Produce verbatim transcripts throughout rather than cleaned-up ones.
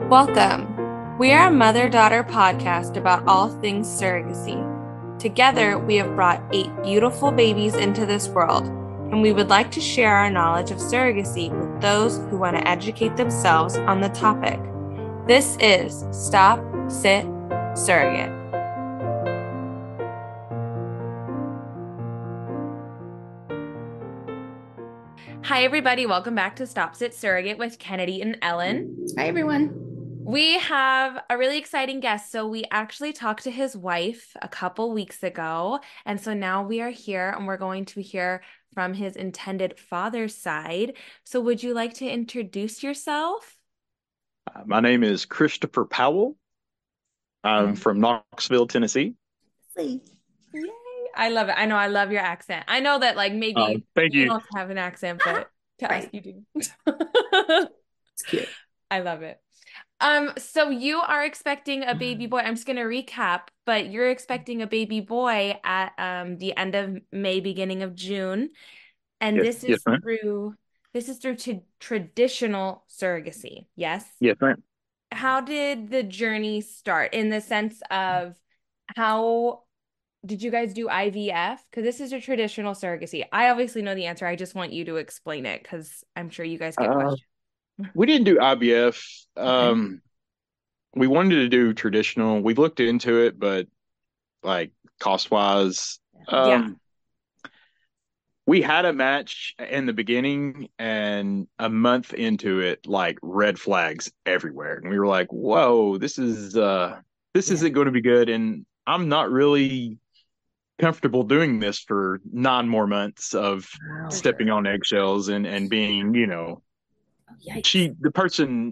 Welcome. We are a mother-daughter podcast about all things surrogacy. Together, we have brought eight beautiful babies into this world, and we would like to share our knowledge of surrogacy with those who want to educate themselves on the topic. This is Stop, Sit, Surrogate. Hi, everybody. Welcome back to Stop, Sit, Surrogate with Kennedy and Ellen. Hi, everyone. We have a really exciting guest. So we actually talked to his wife a couple weeks ago. And so now we are here and we're going to hear from his intended father's side. So would you like to introduce yourself? Uh, my name is Christopher Powell. I'm from Knoxville, Tennessee. Yay. I love it. I know I love your accent. I know that like maybe uh, thank you you don't have an accent, but to Right. us you do. It's cute. I love it. Um, so you are expecting a baby boy. I'm just going to recap, but you're expecting a baby boy at um the end of May, beginning of June, and yes, this yes, is ma'am. through this is through to traditional surrogacy. Yes? Yes, ma'am. How did the journey start in the sense of how did you guys do I V F? Because this is a traditional surrogacy. I obviously know the answer. I just want you to explain it because I'm sure you guys get Uh, questions. we didn't do I V F. Okay. Um, we wanted to do traditional. We looked into it, but like cost wise, Yeah. um, we had a match in the beginning, and a month into it, like red flags everywhere, and we were like, "Whoa, this is uh, this Yeah. isn't going to be good." And I'm not really comfortable doing this for nine more months of Wow. stepping on eggshells and and being, you know, Yikes. she the person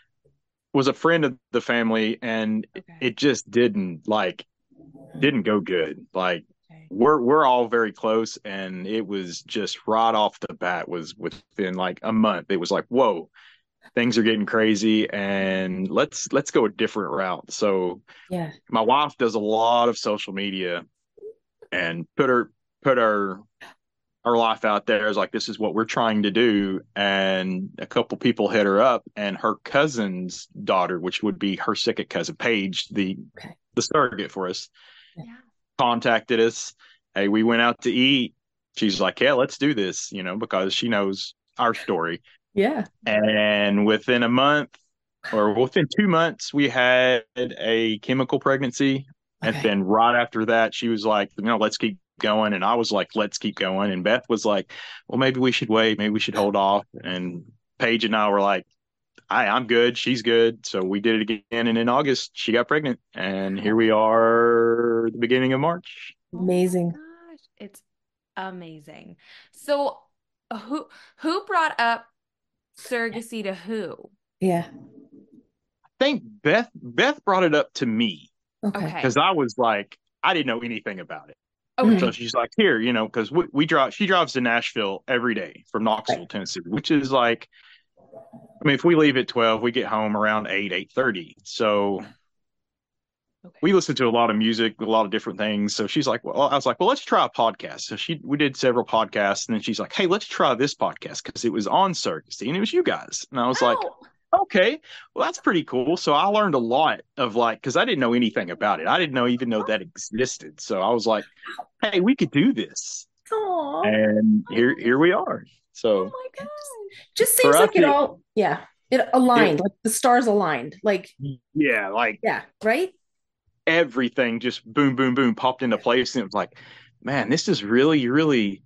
was a friend of the family, and Okay. it just didn't like didn't go good. Like Okay. we're we're all very close, and it was just right off the bat was within like a month. It was like, whoa, things are getting crazy, and let's let's go a different route. So Yeah. my wife does a lot of social media and put her put her our life out there is like, this is what we're trying to do. And a couple people hit her up, and her cousin's daughter, which would be her second cousin, Paige, the Okay. the surrogate for us, Yeah. contacted us. Hey, we went out to eat. She's like, yeah, let's do this, you know, because she knows our story. Yeah. And within a month or within two months, we had a chemical pregnancy. And Okay. then right after that, she was like, you know, let's keep going. And I was like, let's keep going. And Beth was like, well, maybe we should wait. Maybe we should hold off. And Paige and I were like, I, I'm good. She's good. So we did it again. And in August, she got pregnant. And here we are, the beginning of March. Amazing. Oh my gosh, it's amazing. So who who brought up surrogacy to who? Yeah. I think Beth Beth brought it up to me Okay. Okay. because I was like, I didn't know anything about it. Okay. So she's like, here, you know, because we, we drive, she drives to Nashville every day from Knoxville, Right. Tennessee, which is like, I mean, if we leave at twelve, we get home around eight, eight thirty. So Okay. we listen to a lot of music, a lot of different things. So she's like, well, I was like, well, let's try a podcast. So she, we did several podcasts, and then she's like, hey, let's try this podcast because it was on surrogacy and it was you guys. And I was like, Oh, okay, well, that's pretty cool. So I learned a lot of like, because I didn't know anything about it. I didn't know even know that existed. So I was like, hey, we could do this. Aw. And here here we are. oh So my gosh. Just for seems us, like it it, all, yeah, it aligned, it like the stars aligned. Like, yeah, like yeah, right? everything just boom, boom, boom popped into place. And it was like, man, this is really, really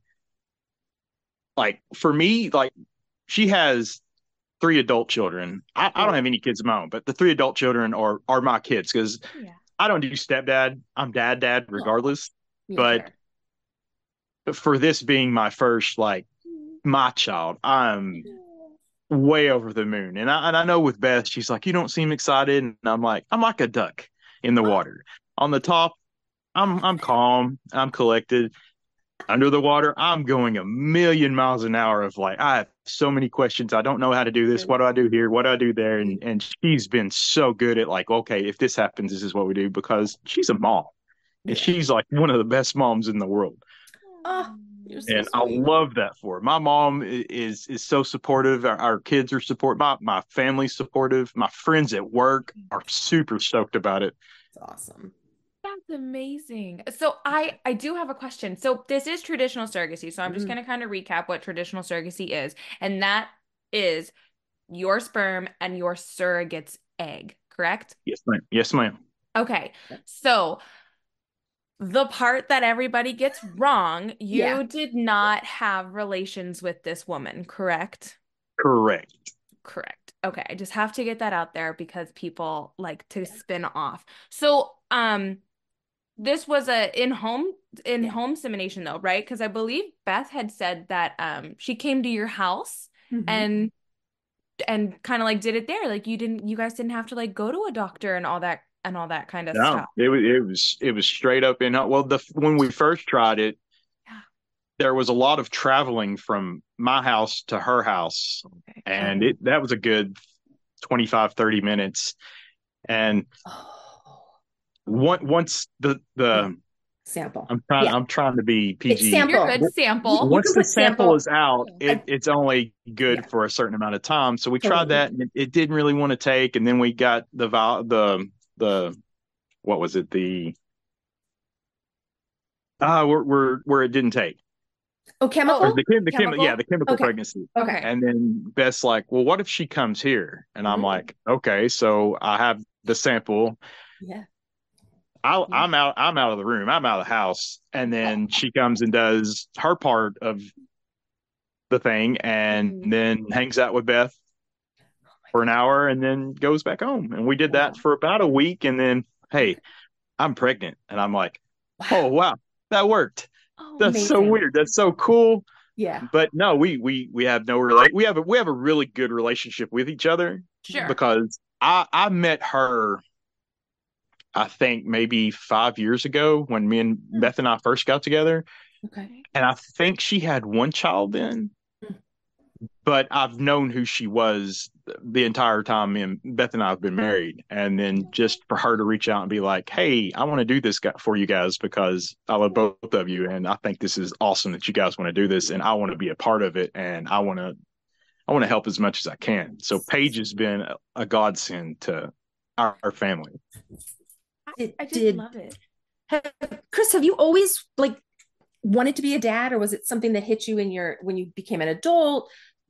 like for me, like she has three adult children. I, I don't have any kids of my own, but the three adult children are are my kids because Yeah. I don't do stepdad. I'm dad, dad, regardless. Yeah, But fair. for this being my first, like my child, I'm way over the moon. And I and I know with Beth, she's like, you don't seem excited, and I'm like, I'm like a duck in the water. On the top, I'm I'm calm, I'm collected. Under the water, I'm going a million miles an hour of like, I have so many questions. I don't know how to do this. What do I do here? What do I do there? And and she's been so good at like, okay, if this happens, this is what we do because she's a mom. And Yeah. she's like one of the best moms in the world. Oh, You're so And I sweet. love that for her. My mom i- is is so supportive. Our, our kids are support. My my family's supportive. My friends at work are super stoked about it. It's awesome. That's amazing. So I I do have a question. So this is traditional surrogacy. So I'm just Mhm. going to kind of recap what traditional surrogacy is. And that is your sperm and your surrogate's egg, correct? Yes, ma'am. Yes, ma'am. Okay. So the part that everybody gets wrong, Yeah. you did not have relations with this woman, correct? Correct. Correct. Okay, I just have to get that out there because people like to spin off. So, um, this was a in-home Yeah. in-home insemination though, right? Because I believe Beth had said that um she came to your house Mhm. and and kind of like did it there. Like you didn't you guys didn't have to like go to a doctor and all that and all that kind of No, stuff. it was it was it was straight up in. Well, the when we first tried it, Yeah. there was a lot of traveling from my house to her house, Okay. and Oh. it that was a good twenty five thirty minutes. And Oh. one, once the Yeah. the Sample. I'm trying Yeah. I'm trying to be It's P G. You're sample. good. You, you Sample. Once can the put sample sample. is out, I, it, it's only yeah, good for a certain amount of time. So we tried totally. that, and it, it didn't really want to take. And then we got the val the the what was it the uh where where where it didn't take. Oh, Or chemical? the chem, the chem, yeah, Chemical? the chemical Okay. pregnancy. Okay. Okay. And then Beth's like, "Well, what if she comes here?" And I'm Mm, like, "Okay." So I have the sample. yeah. I, Yeah. I'm out. I'm out of the room. I'm out of the house. And then she comes and does her part of the thing, and Mhm. then hangs out with Beth Oh my for an God. hour, and then goes back home. And we did that Wow. for about a week. And then, hey, Okay. I'm pregnant, and I'm like, "Oh Wow. wow, that worked. Oh, That's so Amazing. weird. That's so cool." Yeah. But no, we we we have no relate. We have a we have a really good relationship with each other Mhm. sure. because I I met her I think maybe five years ago when me and Hmm. Beth and I first got together, Okay. Okay. and I think she had one child then. Mm. But I've known who she was the entire time me and Beth and I have been married, and then just for her to reach out and be like, "Hey, I want to do this guy for you guys because I love both of you, and I think this is awesome that you guys want to do this, and I want to be a part of it, and I want to I want to help as much as I can." So Paige has been a, a godsend to our, our family. I, Did, I just did love it. have, Chris, have you always like wanted to be a dad, or was it something that hit you in your when you became an adult?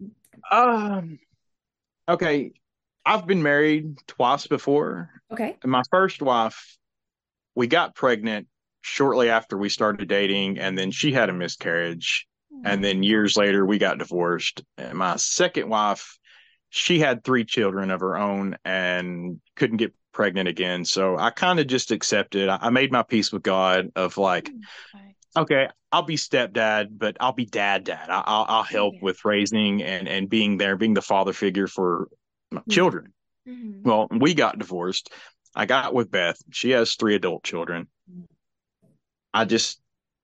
Um, okay, I've been married twice before. Okay. And my first wife, we got pregnant shortly after we started dating, and then she had a miscarriage. And then years later, we got divorced. And my second wife, she had three children of her own and couldn't get pregnant again. So I kind of just accepted. I I made my peace with God of like, Okay. okay, I'll be stepdad, but I'll be dad dad. I- I'll I'll help Yeah. with raising and and being there, being the father figure for my Yeah. children. Mhm. Well, we got divorced. I got with Beth. She has three adult children. I just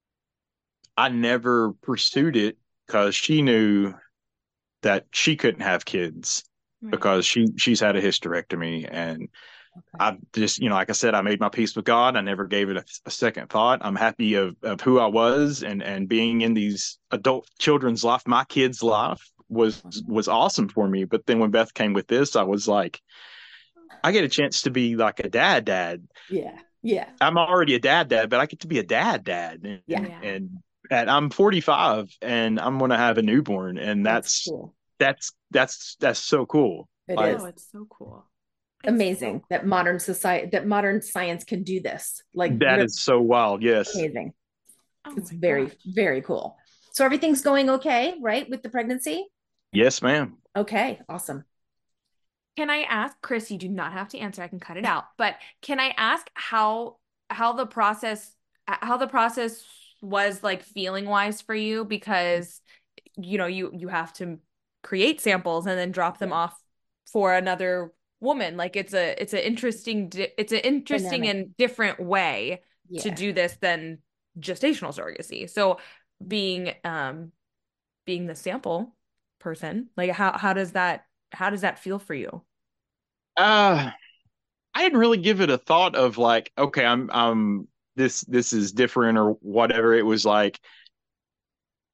I never pursued it because she knew that she couldn't have kids Right. because she she's had a hysterectomy, and Okay. I just, you know, like I said, I made my peace with God. I never gave it a, a second thought. I'm happy of of who I was, and and being in these adult children's life. My kid's life was was awesome for me. But then when Beth came with this, I was like, I get a chance to be like a dad dad. Yeah. Yeah. I'm already a dad dad, but I get to be a dad dad, Yeah. and Yeah. and and I'm forty-five, and I'm gonna have a newborn, and That's that's cool. that's that's that's so cool. It Like is Oh, it's so cool. It's so amazing that cool. modern society, that modern science can do this. Like that really is so wild. Yes, amazing. Oh It's my very, gosh. very cool. So everything's going okay, right, with the pregnancy? yes, ma'am. Okay, awesome. Can I ask, Chris, you do not have to answer, I can cut it out, but can I ask how how the process how the process was like feeling wise for you? Because you know, you you have to create samples and then drop them Yeah, off for another woman. Like it's a it's an interesting di- it's an interesting dynamic. and different way to Yeah. do this than gestational surrogacy. So being um being the sample person, like how how does that how does that feel for you? Uh, I didn't really give it a thought of like, okay, I'm I'm this this is different or whatever. It was like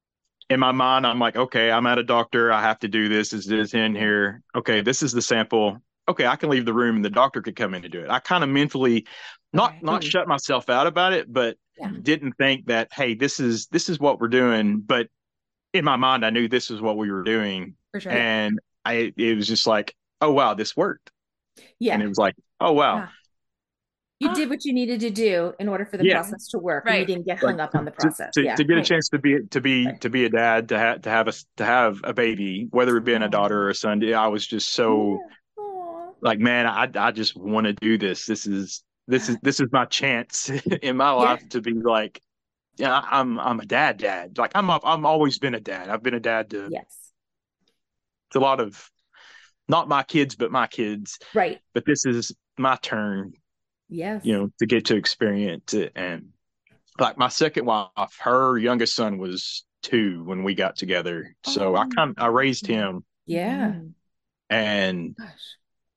in my mind, I'm like, okay, I'm at a doctor. I have to do this. Is this in here? Okay, this is the sample. Okay, I can leave the room and the doctor could come in and do it. I kind of mentally not Okay. not shut myself out about it, but Yeah. didn't think that, hey, this is this is what we're doing. But in my mind, I knew this is what we were doing. For sure. And I it was just like, oh wow, this worked. And Yeah. it was like, oh wow. Yeah. You Ah. did what you needed to do in order for the Yeah. process to work, and you Right. didn't get Like hung up on the to, process. to, Yeah. to get a Right. chance to be to be Right. to be a dad, to have to have a to have a baby, whether it being a daughter or a son, I was just so Yeah. Aw. like, man, I I just want to do this. This is this is this is my chance in my Yeah. life to be like, yeah, I'm I'm a dad, dad. Like I'm a, I'm always been a dad. I've been a dad to, Yes. to a lot of not my kids, but my kids. Right. But this is my turn, Yes. you know, to get to experience it. And like my second wife, her youngest son was two when we got together. So I Oh. kind I raised him, Yeah. Mhm. and Gosh.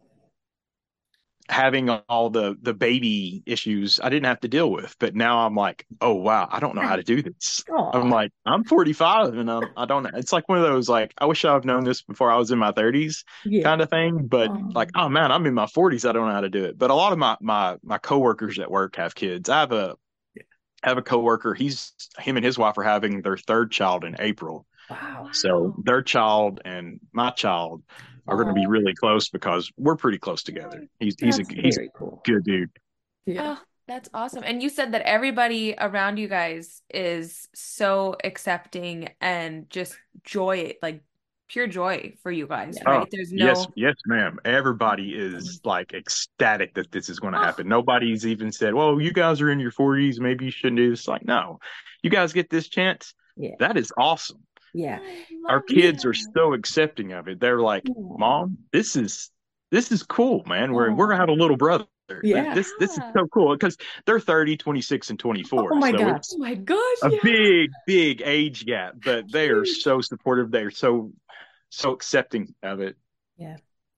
having all the the baby issues I didn't have to deal with. But now I'm like, oh wow, I don't know how to do this. Aw. I'm like, I'm forty-five and I'm, I don't. It's like one of those like, I wish I've known this before I was in my thirties Yeah. kind of thing. But Aw. like, oh man, I'm in my forties. I don't know how to do it. But a lot of my my my coworkers at work have kids. I have a I have a coworker. He's him and his wife are having their third child in April. Wow. So Wow. their child and my child are going to be Aw. really close because we're pretty close together. He's he's a That's he's a very cool. good dude. Yeah. Oh, that's awesome. And you said that everybody around you guys is so accepting and just joy, like pure joy for you guys, Yeah. right? Oh, There's yes, no, yes, ma'am. Everybody is like ecstatic that this is going to oh, happen. Nobody's even said, well, you guys are in your forties. Maybe you shouldn't do this. Like, no, you guys get this chance. Yeah. That is awesome. Yeah. I Our love kids are that. so accepting of it. They're like, Aw. Mom, this is this is cool, man. We're we're gonna have a Aw. little brother. Yeah. This this is Yeah. so cool because they're thirty, twenty-six, and Oh twenty-four. my So gosh. it's Oh my gosh, a yeah. big, big age gap, but they are Huge. so supportive. They're so so accepting of it. Yeah.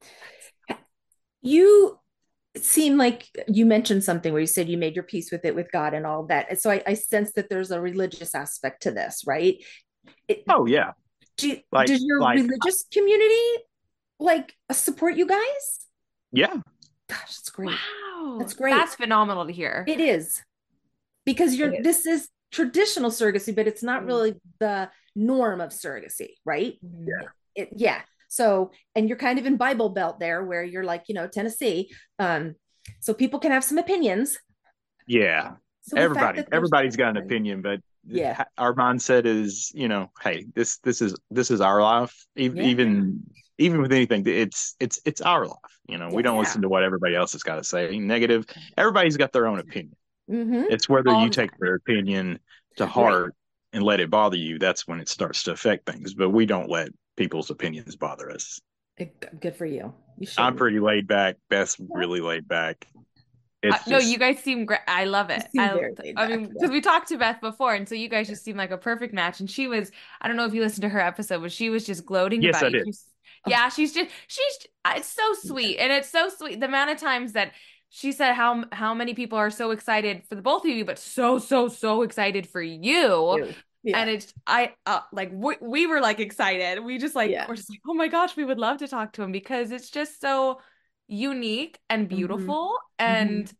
You seem like you mentioned something where you said you made your peace with it, with God and all of that. And so I, I sense that there's a religious aspect to this, right? It, Oh yeah. do, Like does your like religious community like support you guys? yeah. Gosh, it's great. Wow. That's great. That's phenomenal to hear. It is, because you're It is. this is traditional surrogacy, but it's not Mm. really the norm of surrogacy, right? Mhm. Yeah. It, yeah. So, and you're kind of in Bible Belt there, where you're like, you know, Tennessee. Um, so people can have some opinions. Yeah. So the fact Everybody that there's- everybody's got an opinion, but Yeah. ha- our mindset is, you know, hey, this this is this is our life. Even Yeah. even even with anything, it's it's it's our life. You know, we don't Yeah. listen to what everybody else has got to say. Negative. Everybody's got their own opinion. Mhm. It's whether All you the take time. their opinion to heart and let it bother you. That's when it starts to affect things. But we don't let people's opinions bother us. It- Good for you. You should. I'm pretty laid back. Beth's really laid back. Uh, It's no, just, you guys seem great. I love You it. seem I, very laid I back, mean, yeah. because we talked to Beth before, and so you guys just seem like a perfect match. And she was, I don't know if you listened to her episode, but she was just gloating Yes, about I you. did. She's- yeah, she's just, she's, it's so sweet, and it's so sweet. The amount of times that she said how how many people are so excited for the both of you, but so so so excited for you. Ew. Yeah. And it's I uh, like we, we were like excited. We just like Yeah. we're just like, oh my gosh, we would love to talk to him because it's just so unique and beautiful. And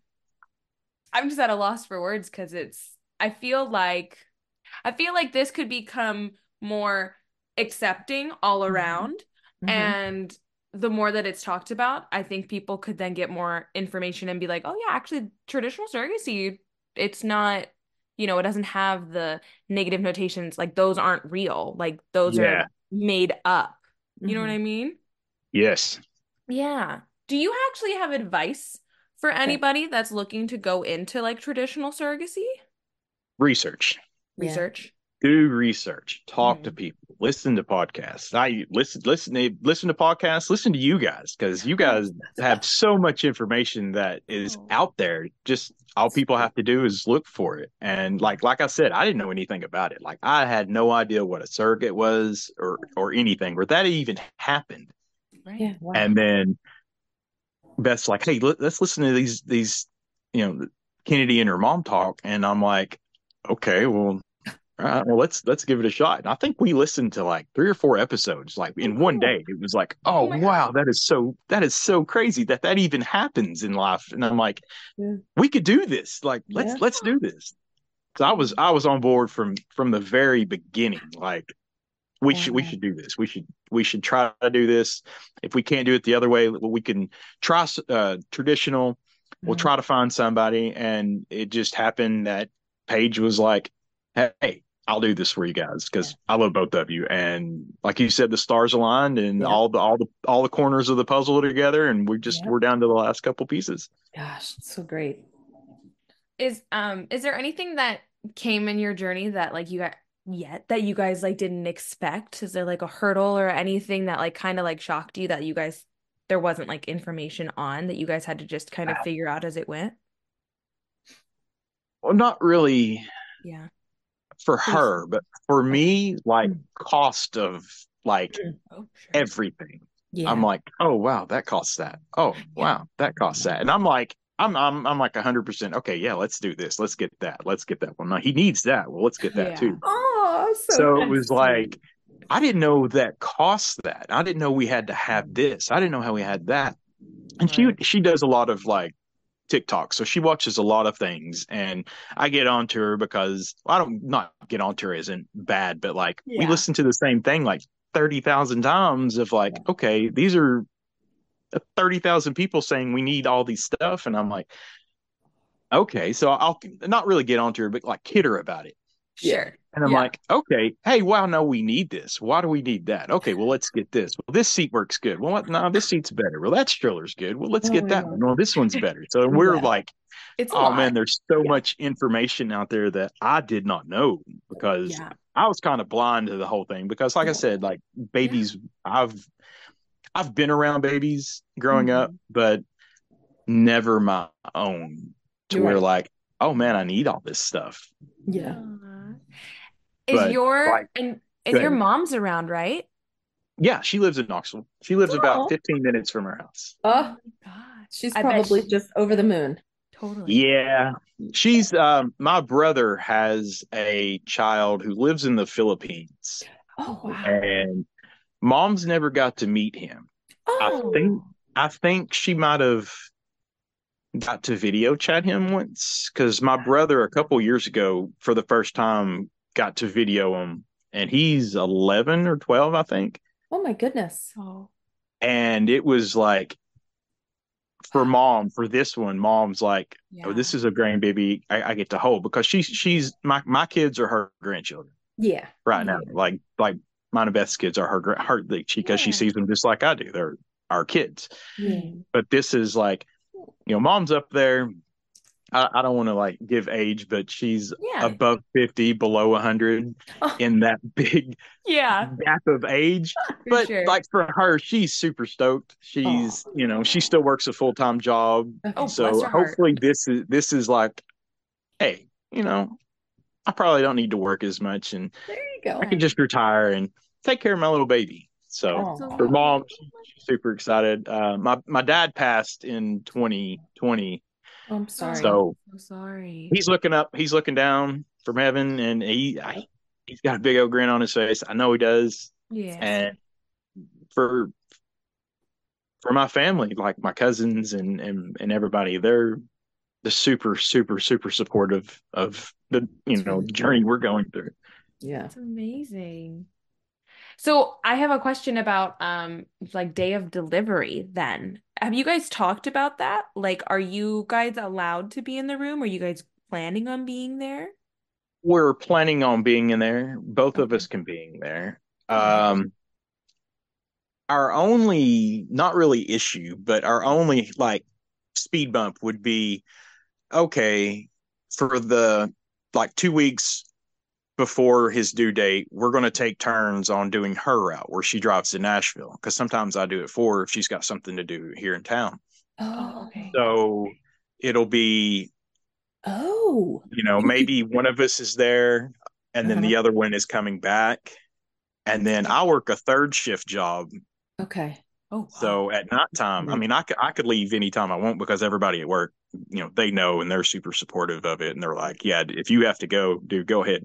I'm just at a loss for words because it's I feel like I feel like this could become more accepting all around. Mhm. And the more that it's talked about, I think people could then get more information and be like, oh yeah, actually traditional surrogacy, it's not, you know, it doesn't have the negative notations. Like those aren't real. Like those Yeah. are made up. You know what Mhm. I mean? yes. Yeah. Do you actually have advice for anybody that's looking to go into like traditional surrogacy? Research. Yeah. Research. Do research. Talk to Mhm. people. Listen to podcasts. I listen, listen, to- listen to podcasts. Listen to you guys because you guys have so much information that is Oh. out there. Just all people have to do is look for it. And like like I said, I didn't know anything about it. Like I had no idea what a surrogate was or or anything, or that even happened. Right. Yeah. Wow. And then Beth's like, "Hey, let, let's listen to these these, you know, Kennedy and her mom talk." And I'm like, "Okay, well, all all right, well, let's let's give it a shot. And I think we listened to like three or four episodes, like in one Oh, day. It was like, oh oh my gosh. wow, that is so that is so crazy that that even happens in life. And I'm like, Yeah. we could do this. Like, let's Yeah. let's do this. So I was I was on board from from the very beginning. Like, we should we Wow. should do this. We should we should try to do this. If we can't do it the other way, we can try uh, traditional. We'll Mhm. try to find somebody, and it just happened that Paige was like, "Hey, I'll do this for you guys Yeah. because I love both of you." And like you said, the stars aligned, and Yeah. all the all the all the corners of the puzzle are together, and we just Yeah. we're down to the last couple pieces. Gosh, it's so great. Is um is there anything that came in your journey that like you got yet that you guys like didn't expect? Is there like a hurdle or anything that like kind of like shocked you that you guys there wasn't like information on that you guys had to just kind of figure out as it went? Well, not really Yeah. for Pretty her, but for okay. me, like Mm. cost of like Oh, sure. everything. I'm Yeah. like, oh wow, that costs that. Oh wow, that costs that. And I'm like, I'm I'm I'm like a hundred percent. Okay, yeah, let's do this. Let's get that. Let's get that one. No, he needs that. Well, let's get that Yeah. too. Oh, so So it that's was sweet. like, I didn't know that cost that. I didn't know we had to have this. I didn't know how we had that. And she Right. she does a lot of like TikTok. So she watches a lot of things, and I get onto her because well, I don't not get onto her isn't bad, but like we Yeah. listen to the same thing like thirty thousand times of like, Yeah. okay, these are thirty thousand people saying we need all these stuff. And I'm like, okay, so I'll not really get onto her, but like kid her about it. Yeah. Sure. And I'm Yeah. like, okay, hey, wow, no, we need this. Why do we need that? Okay, well, let's get this. Well, this seat works good. Well, what? No, this seat's better. Well, that stroller's good. Well, let's Oh get my that God. one. Well, this one's better. So we're Yeah. like, It's a oh lot. man, there's so Yeah. much information out there that I did not know because Yeah. I was kind of blind to the whole thing. Because, like I Yeah. said, like babies, I've I've been around babies growing up, Mhm. but never my own to You're where right. like, oh man, I need all this stuff. Yeah. Aw. Is But your like, and go is your ahead. mom's around, right? Yeah, she lives in Knoxville. She lives about Oh, fifteen minutes from her house. Oh oh, my gosh. she's I bet probably she just over the moon. totally. Yeah. She's um my brother has a child who lives in the Philippines, Oh, Oh, wow. wow. and mom's never got to meet him. I Oh, think I think she might have got to video chat him once because my brother a couple years ago for the first time got to video him, and he's eleven or twelve, I think. oh my goodness. Oh, And it was like for mom, for this one, mom's like, oh, yeah. this is a grandbaby I, I get to hold because she's she's my my kids are her grandchildren Yeah. right now. Yeah. Like like mine and Beth's kids are her gra- her because she, 'cause she Yeah. sees them just like I do. They're our kids. Yeah. But this is like, you know, mom's up there. I, I don't want to like give age, but she's Yeah. above fifty, below one hundred Oh, in that big Yeah. gap of age. For But sure. like for her, she's super stoked. She's, you know, she still works a full-time job. okay. Oh, bless So her heart. hopefully this is this is like, hey, you know, I probably don't need to work as much and There you go. I can Right. just retire and take care of my little baby. So Oh, for Absolutely. mom, she- she's super excited. Uh, my my dad passed in twenty twenty, I'm sorry. so So sorry. he's looking up, he's looking down from heaven, and he I, he's got a big old grin on his face. I know he does. Yeah. And for for my family, like my cousins and and, and everybody, they're the super super super supportive of the you That's know really journey cool. we're going through. Yeah. That's amazing. So I have a question about um like day of delivery then. Have you guys talked about that? Like, are you guys allowed to be in the room? Are you guys planning on being there? We're planning on being in there. Both of Okay. us can be in there. Yeah. Um, our only, not really issue, but our only like speed bump would be okay for the like two weeks before his due date, we're going to take turns on doing her route where she drives to Nashville because sometimes I do it for her if she's got something to do here in town. Oh, Oh. okay. So it'll be, Oh. you know, You could. maybe one of us is there and then Uh-huh. the other one is coming back. And then I work a third shift job. Okay. Oh, wow. So at nighttime, I Mhm. mean, I could, I could leave anytime I want because everybody at work, you know, they know and they're super supportive of it. And they're like, yeah, if you have to go, dude, go ahead and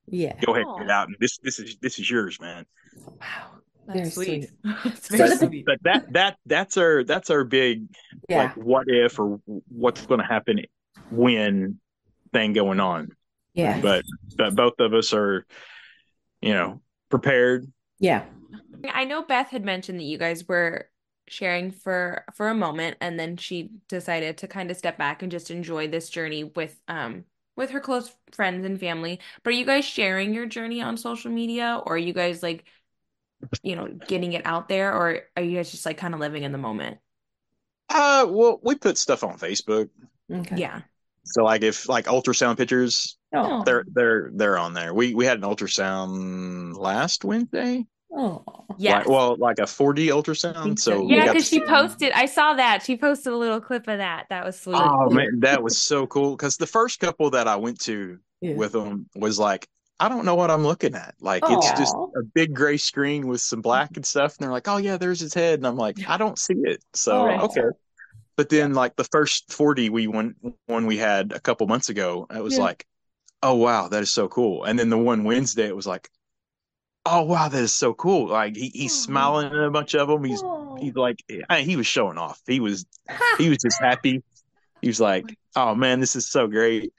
Yeah. Go ahead, Aw. get it out. And this this is this is yours, man. Wow. That's Very sweet. sweet. It's So very the- sweet. But that that that's our that's our big Yeah. like what if or what's going to happen when thing going on. Yeah. But but both of us are, you know, prepared. Yeah. I know Beth had mentioned that you guys were sharing for for a moment, and then she decided to kind of step back and just enjoy this journey with um with her close friends and family. But are you guys sharing your journey on social media, or are you guys like, you know, getting it out there, or are you guys just like kind of living in the moment? Uh, well, we put stuff on Facebook. Okay. Yeah. So like if like ultrasound pictures, Oh. they're they're they're on there. We we had an ultrasound last Wednesday. Oh. Yes. Like well, like a four D I ultrasound. think so. So we Yeah, got to because she see. posted, I saw that. She posted a little clip of that. That was sweet. Oh man, that was so cool. Because the first couple that I went to Yeah. with them was like, I don't know what I'm looking at. Like it's just Aw. a big gray screen with some black and stuff. And they're like, oh yeah, there's his head. And I'm like, I don't see it. So Oh. okay. But then like the first forty we went one we had a couple months ago, it was Yeah. like, oh wow, that is so cool. And then the one Wednesday, it was like, oh wow, that is so cool. Like he, he's Aw. smiling at a bunch of them. He's Oh. he's like I, he was showing off. He was Ha. he was just happy. He was like, oh man, this is so great.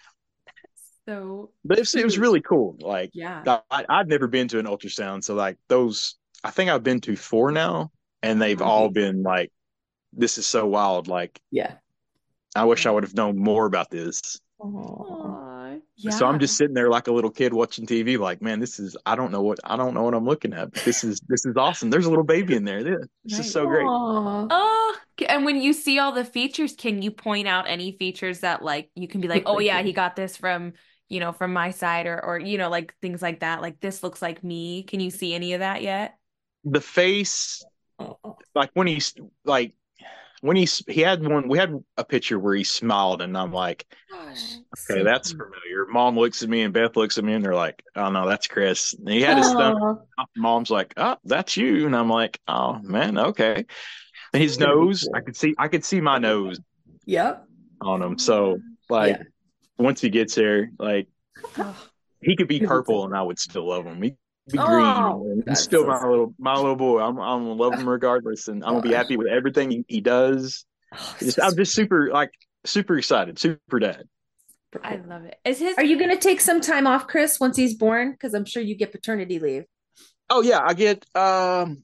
So But it was, it was cute. really cool. Like Yeah. I, I'd never been to an ultrasound, so like those, I think I've been to four now, and they've all Right. been like, this is so wild. Like Yeah. I wish I would have known more about this. Aw. Aw, So I'm yeah. just sitting there like a little kid watching T V, like, man, this is I don't know what I don't know what I'm looking at, but this is this is awesome. There's a little baby in there. This this Right. is so great. Aw. Oh, and when you see all the features, can you point out any features that like you can be like, Look oh like yeah, you. he got this from, you know, from my side or or you know, like things like that. Like this looks like me. Can you see any of that yet? The face, Oh. like when he's like when he's he had one we had a picture where he smiled and I'm like, okay, So that's cute. familiar. Mom looks at me and Beth looks at me and they're like, oh no, that's Chris. And he had his thumb. Oh. Mom's like, oh, that's you. And I'm like, oh man, okay. And his Very nose, I cool. could see I could see my nose Yep. on him. Oh So like Yeah. once he gets there, like my he could be It was purple so and I would still love him. He could be green Oh, and he's that's still so my sweet. little my little boy. I'm I'm gonna love him regardless, and I'm gonna be Gosh. happy with everything he, he does. Oh, Just so I'm sweet. just super like super excited, super dad. Super I cool. love it. Is his Are you going to take some time off, Chris, once he's born? Because I'm sure you get paternity leave. Oh yeah, I get um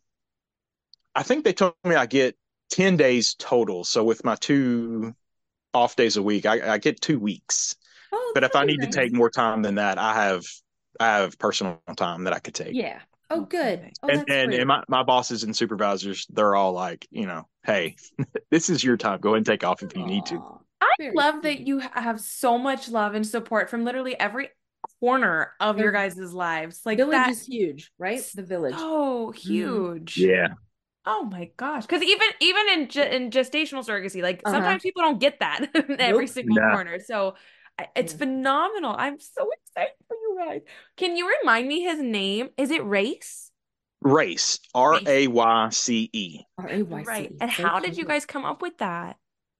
I think they told me I get ten days total. So with my two off days a week, I, I get two weeks. Oh, But if I that'd be need to nice. take more time than that, I have I have personal time that I could take. Yeah. Oh, Oh, good. perfect. Oh, And that's and, great. and my, my bosses and supervisors, they're all like, you know, hey, this is your time. Go ahead and take off if you need to. Aw, I very love that sweet. you have so much love and support from literally every corner of your Every guys' lives. Like village that is huge, right? The village. so Mhm. huge. Yeah. Oh my gosh. Because even even in ge in gestational surrogacy, like Uh-huh. sometimes people don't get that in every Nope. single Nah. corner. So I- it's Yeah. phenomenal. I'm so excited for you guys. Can you remind me his name? Is it Race? Race. R Race. A Y C E. R A Y C Right. E. And So how did you cute. guys come up with that?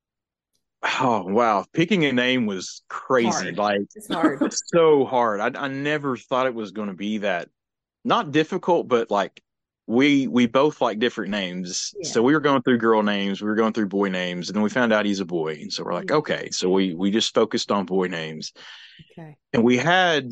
Oh wow. Picking a name was crazy. Hard. Like It's hard. so hard. I I never thought it was gonna be that not difficult, but like we we both like different names. Yeah. So we were going through girl names, we were going through boy names, and then we found out he's a boy. And so we're like, Yeah. okay. So we we just focused on boy names. Okay. And we had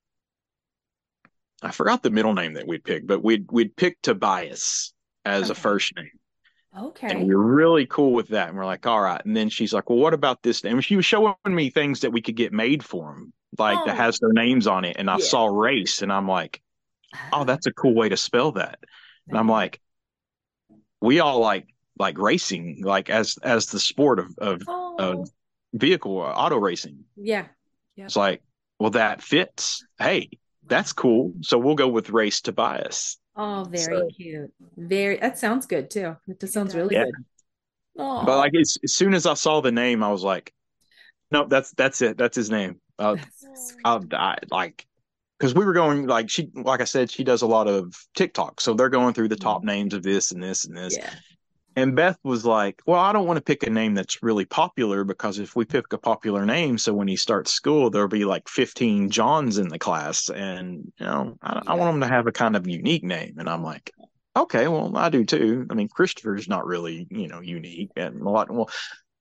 I forgot the middle name that we'd picked, but we'd we'd picked Tobias as a Okay. first name. And Okay. we were really cool with that. And we're like, all right. And then she's like, well, what about this name? And she was showing me things that we could get made for them, like that Oh. has their names on it. And I Yeah. saw Race, and I'm like, oh, that's a cool way to spell that. And I'm like, we all like like racing, like as as the sport of of, Oh. of vehicle or auto racing. Yeah. It's like, well, that fits. Hey, that's cool. So we'll go with Race Tobias. Oh, very So- cute. Very. That sounds good too. It just sounds does. really Yeah. good. Oh. But like as, as soon as I saw the name, I was like, nope, that's that's it. That's his name. Uh, That's so sweet. I'll die. Like, because we were going like she, like I said, she does a lot of TikTok, so they're going through the top names of this and this and this. Yeah. And Beth was like, well, I don't want to pick a name that's really popular because if we pick a popular name, so when he starts school, there'll be like fifteen Johns in the class. And, you know, I, I want him to have a kind of unique name. And I'm like, okay, well, I do too. I mean, Christopher's not really, you know, unique. And a lot, well,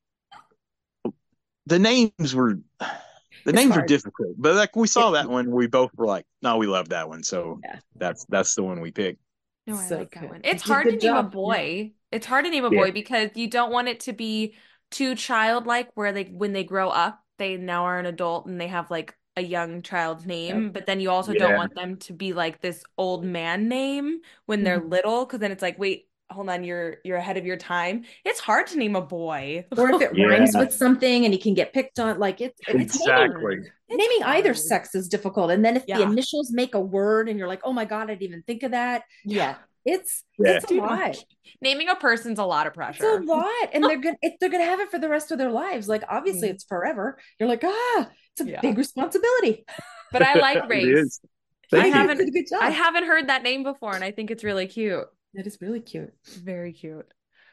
the names were, the It's names are hard. difficult, but like we saw It- that one, we both were like, no, we love that one. So Yeah. that's, that's the one we picked. No, I So like that good. one. You It's did a hard to good name a job. boy. It's hard to name a Yeah. boy because you don't want it to be too childlike where they when they grow up, they now are an adult and they have like a young child's name, but then you also don't Yeah. want them to be like this old man name when they're Mhm. little because then it's like, wait, hold on, you're you're ahead of your time. It's hard to name a boy. Or if it Yeah. rhymes with something and he can get picked on, like it, it's Exactly. naming, It's naming either hard. sex is difficult. And then if the Yeah. initials make a word and you're like, oh my God, I didn't even think of that. Yeah. It's Yeah. it's a Too lot. much. Naming a person's a lot of It's a pressure. lot. And they're gonna it, they're gonna have it for the rest of their lives. Like obviously Mm. it's forever. You're like, ah, it's a Yeah. big responsibility. But I like It Race. is. I Thank you. haven't Did a good job. I haven't heard that name before, and I think it's really cute. That is really cute. Very cute.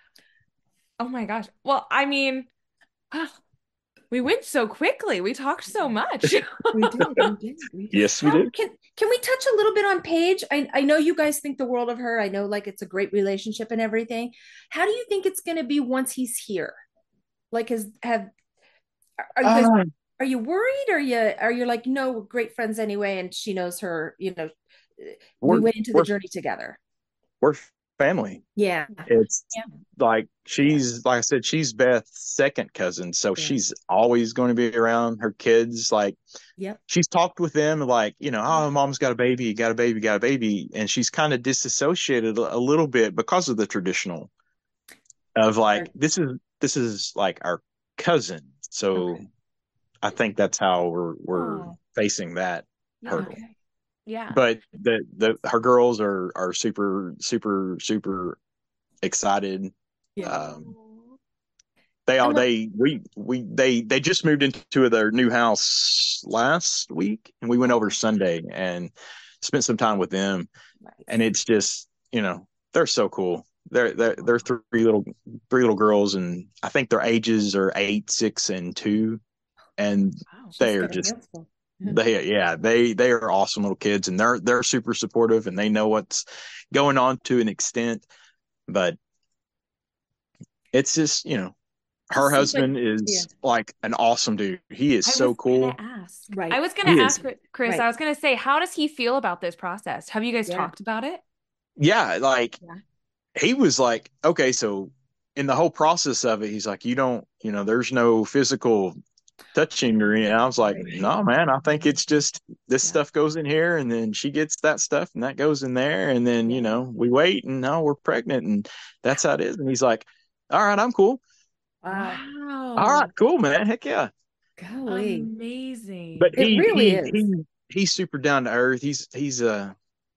Oh my gosh. Well, I mean, we went so quickly. We talked so much. We did. We did. We did. Yes, we How- did. Can can we touch a little bit on Paige? I, I know you guys think the world of her. I know like it's a great relationship and everything. How do you think it's going to be once he's here? Like, has have are you guys Um, are you worried? Or are you are you like no, we're great friends anyway, and she knows her. You know, we we're went into the we're journey together. we're family. Yeah. It's Yeah. like she's like I said, she's Beth's second cousin, so Yeah. she's always going to be around her kids. Like Yep. she's talked with them, like you know, oh, mom's got a baby, got a baby, got a baby, and she's kind of disassociated a a little bit because of the traditional of like this is this is like our cousin. So Okay. I think that's how we're we're Oh. facing that Yeah. hurdle. Okay. Yeah. But the the her girls are are super super super excited. Yeah. Um, they all And like- they we we they they just moved into their new house last week, and we went over Sunday and spent some time with them. Nice. And it's just you know they're so cool. They're they're they're three little three little girls, and I think their ages are eight, six, and two, and Wow. She's they are got her just hands full. they yeah they they are awesome little kids, and they're they're super supportive, and they know what's going on to an extent, but it's just you know her Seems like- husband is yeah. like an awesome dude. He is I so was cool. gonna ask. Right. I was gonna He is. ask Chris. Right. I was gonna say, how does he feel about this process? Have you guys Yeah. talked about it? Yeah, like Yeah. he was like, okay, so in the whole process of it, he's like, you don't, you know, there's no physical touching or anything. I was like, Right. no, man, I think it's just this Yeah. stuff goes in here, and then she gets that stuff, and that goes in there, and then Yeah. you know we wait, and now we're pregnant, and that's how it is. And he's like, all right, I'm cool. Wow. Wow. All right, cool, man. Heck yeah. Golly. Amazing. But It he really he, is. he he's super down to earth. He's he's uh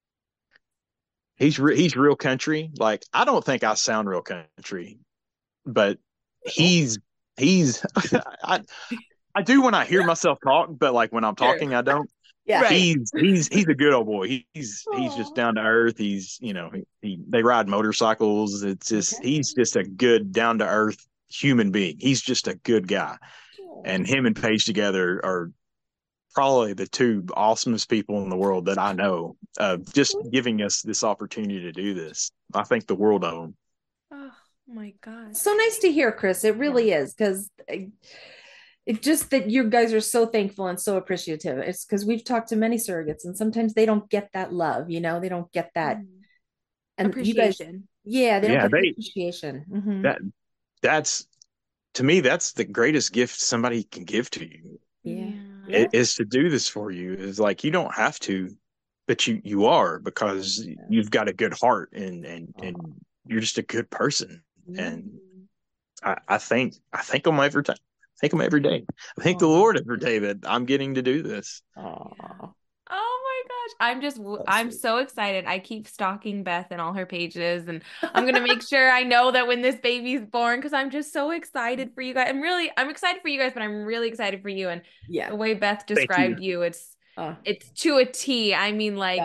he's re- he's real country. Like I don't think I sound real country, but he's he's I I do when I hear myself talk, but like when I'm Sure. talking, I don't. Yeah. Right. He's he's he's a good old boy. He, he's he's Aw. just down to earth. He's you know he, he they ride motorcycles. It's just Okay. he's just a good down to earth human being. He's just a good guy. And him and Paige together are probably the two awesomest people in the world that I know. Uh, just giving us this opportunity to do this, I think the world of them. Oh my God. So nice to hear, Chris. It really is because it's just that you guys are so thankful and so appreciative. It's because we've talked to many surrogates, and sometimes they don't get that love. You know, they don't get that. Mm. And you guys, Appreciation. yeah, they don't Yeah, get the they- appreciation. Mhm. That that's to me, that's the greatest gift somebody can give to you. Yeah. Yeah. It is to do this for you. It's like you don't have to, but you you are because you've got a good heart and and and you're just a good person. And I, I think I thank them every time. I thank them every day. I thank the Aw. Lord every day that I'm getting to do this. Aw. Oh my gosh. I'm just, So I'm sweet. so excited. I keep stalking Beth and all her pages, and I'm going to make sure I know that when this baby's born, because I'm just so excited for you guys. I'm really, I'm excited for you guys, but I'm really excited for you. And Yeah. the way Beth you. described you, it's, Uh, it's to a T. I mean, like, Yeah.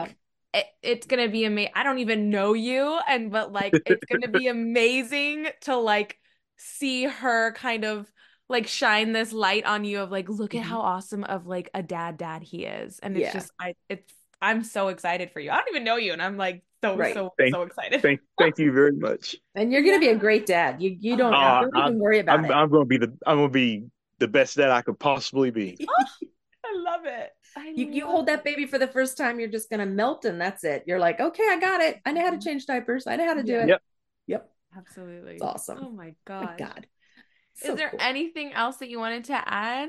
it, it's gonna be amazing. I don't even know you, and but like it's gonna be amazing to like see her kind of like shine this light on you of like, look at Mhm. how awesome of like a dad dad he is. And it's Yeah. just I it's I'm so excited for you. I don't even know you, and I'm like so Right. so Thank, so excited. thank, thank you very much. And you're gonna be Yeah. a great dad. You you Oh, don't, yeah. Uh, don't even I'm, worry about I'm, it. I'm going to be the, I'm going to be the best dad I could possibly be. I love it. I You you love hold it. that baby for the first time, you're just gonna melt, and that's it. You're like, okay, I got it. I know how to change diapers. I know how to do Yeah. it. Yep. Yep. Absolutely. It's awesome. Oh my My gosh. God. Is So there cool. anything else that you wanted to add?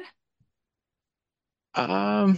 Um,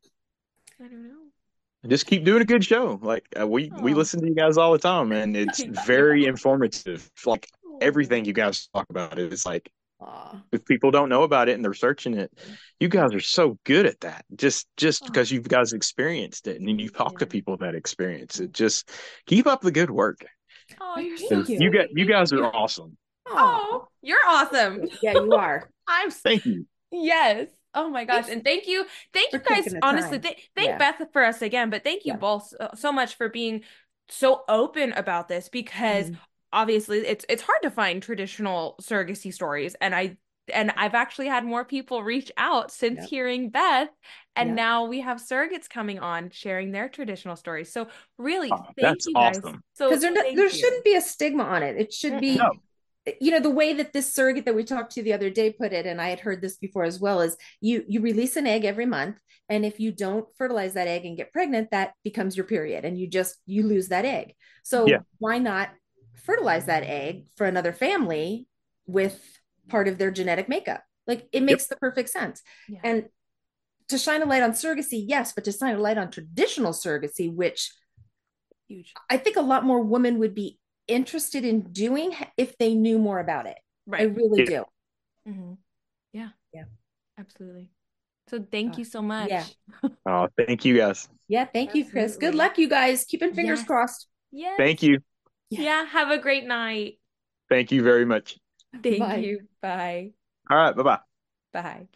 I don't know. just keep doing a good show. Like uh, we, we Oh, listen to you guys all the time, and it's thank very you. informative. Like Oh. everything you guys talk about is like, Aw. if people don't know about it and they're searching it, you guys are so good at that. Just just Oh. because you guys experienced it and you talk to Yeah. people that experience it. Just keep up the good work. Oh, you're Thank so You. you. sweet. Got you Thank guys you. are awesome. Aw. Oh, you're awesome. Yeah, you are. I'm s- Thank you. yes. Oh my gosh. Thanks and thank you. Thank for you guys. taking the Honestly, time. th- thank Yeah. Beth for us again, but thank you Yeah. both so, so much for being so open about this because Mhm. obviously it's it's hard to find traditional surrogacy stories and I and I've actually had more people reach out since Yep. hearing Beth and Yep. now we have surrogates coming on sharing their traditional stories. So really, Oh, thank that's you guys. awesome. So Because there, no- thank there you. shouldn't be a stigma on it. It should be, No. you know, the way that this surrogate that we talked to the other day put it, and I had heard this before as well, is you you release an egg every month, and if you don't fertilize that egg and get pregnant, that becomes your period, and you just you lose that egg. So Yeah. why not fertilize that egg for another family with part of their genetic makeup? Like it makes the perfect sense. Yeah. And to shine a light on surrogacy, yes, but to shine a light on traditional surrogacy, which Huge. I think a lot more women would be interested in doing if they knew more about it. I Right. really Yeah. do. Mhm. Yeah. Yeah. Absolutely. So thank you so much. Yeah. Oh, thank you guys. Yeah. Thank you, Chris. Good Absolutely. luck, you guys. Keeping fingers Yes. crossed. Yes. Thank you. Yeah. Yeah. Have a great night. Thank you very much. Thank Bye. you. Bye. All right. Bye-bye. Bye.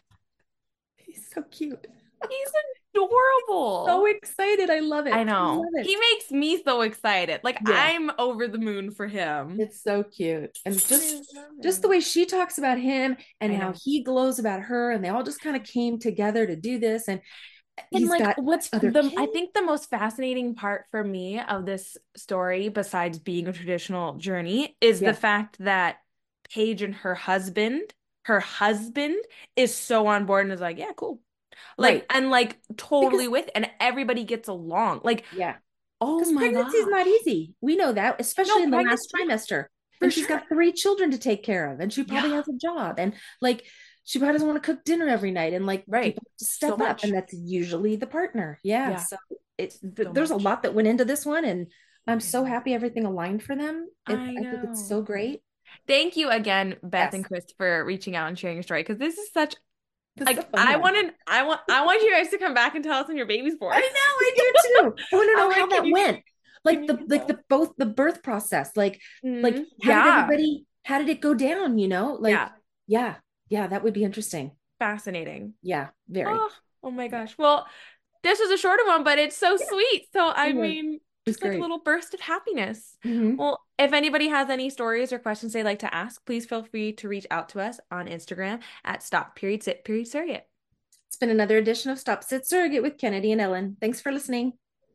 He's so cute. He's adorable. So excited. I love it. I know. love it. He makes me so excited. Like Yeah. I'm over the moon for him. It's so cute. And just I love just the it. way she talks about him and I how know. he glows about her, and they all just kind of came together to do this. And And he's like got what's other the kids. I think the most fascinating part for me of this story, besides being a traditional journey, is Yeah. the fact that Paige and her husband, her husband is so on board and is like, yeah, cool. Like Right. and like totally Because- with and everybody gets along. Like, Yeah. oh Because my pregnancy is not gosh. easy. We know that, especially No, in the last pregnancy- trimester. For And she's sure. got three children to take care of, and she probably Yeah. has a job, and like she probably doesn't want to cook dinner every night, and like Right. people have to step So up, much. and that's usually the partner. Yeah. Yeah. So it's th- So there's much. a lot that went into this one, and I'm I so know. happy everything aligned for them. It, I I think it's know. so great. Thank you again, Beth Yes. and Chris, for reaching out and sharing your story because this is such This is like a fun I one. wanted I want I want you guys to come back and tell us when your baby's born. I know, I do too. I want to know I'm how like, that can you- went. Like can the you like tell? the both the birth process. Like like Mhm. how did Yeah. everybody how did it go down, you know? Like Yeah. yeah, yeah, that would be interesting. Fascinating. Yeah, very. Oh, oh my gosh. Well, this was a shorter one, but it's so sweet. So I It was. mean, It's just like a great. little burst of happiness. Mhm. Well, if anybody has any stories or questions they'd like to ask, please feel free to reach out to us on Instagram at stop period sit period surrogate. It's been another edition of Stop Sit Surrogate with Kennedy and Ellen. Thanks for listening.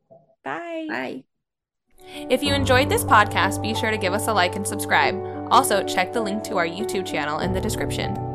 Bye. Bye. If you enjoyed this podcast, be sure to give us a like and subscribe. Also, check the link to our YouTube channel in the description.